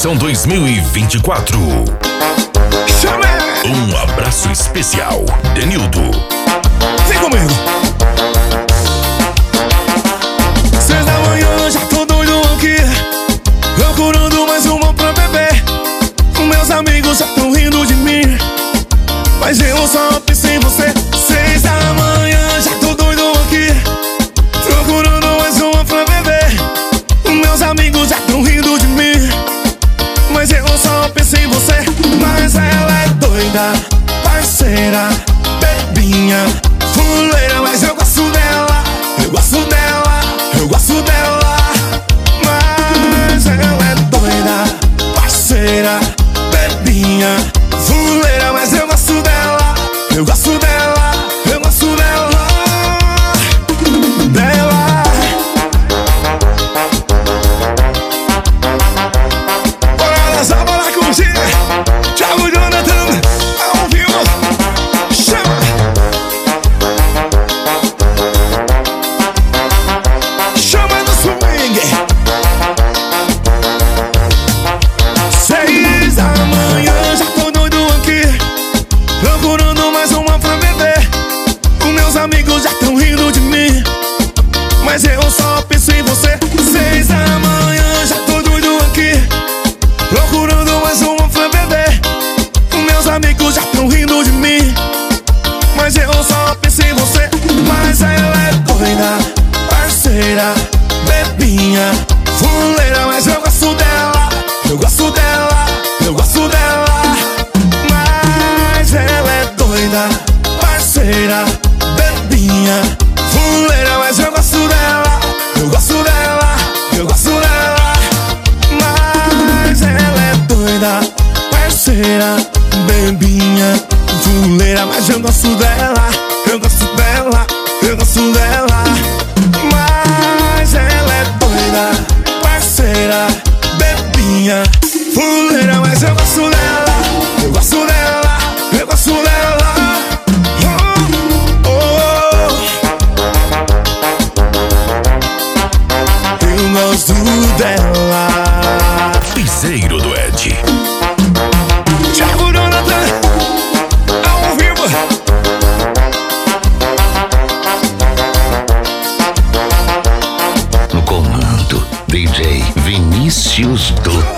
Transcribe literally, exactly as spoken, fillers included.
Edição dois mil e vinte e quatro. Um abraço especial, Denildo. Vem comigo. Seis da manhã, já tô doido aqui, procurando mais uma pra beber. Meus amigos já tão rindo de mim, mas eu só pensei em você. Seis da manhã, já tô doido aqui, procurando mais uma pra beber. Meus amigos já tão rindo de mim, mas eu só pensei em você. Mas ela é doida, parceira, bebinha, fuleira, mas eu gosto dela, eu gosto dela, eu gosto dela. Mas ela é doida, parceira, bebinha, fuleira, mas eu gosto dela, eu gosto dela, eu gosto dela, dela. Bora dançar, bora curtir, Thiago Jonathan, ao vivo, chama. Chama no swing. Seis da manhã, já tô doido aqui, procurando mais uma pra beber. Os meus amigos já tão rindo de mim, mas eu só penso em você. Seis da manhã, já tô doido aqui, procurando mais uma pra beber. Os meus amigos já tão rindo de mim, mas eu só penso em você. Mas ela é doida, parceira, bebinha, fuleira, mas eu gosto dela, eu gosto dela, eu gosto dela. Mas ela é doida, parceira, bebinha, fuleira, mas eu gosto dela, eu gosto dela, eu gosto dela. Mas ela é doida, parceira, bebinha, fuleira, mas eu gosto dela, eu gosto dela, eu gosto dela. Mas ela é doida, parceira, bebinha, fuleira, mas eu gosto dela, eu gosto dela, eu gosto dela. Oh, oh. Eu gosto dela. Piseiro do Ed. Thiago Jonathan, ao vivo. No comando, D J Vinícius Dutra.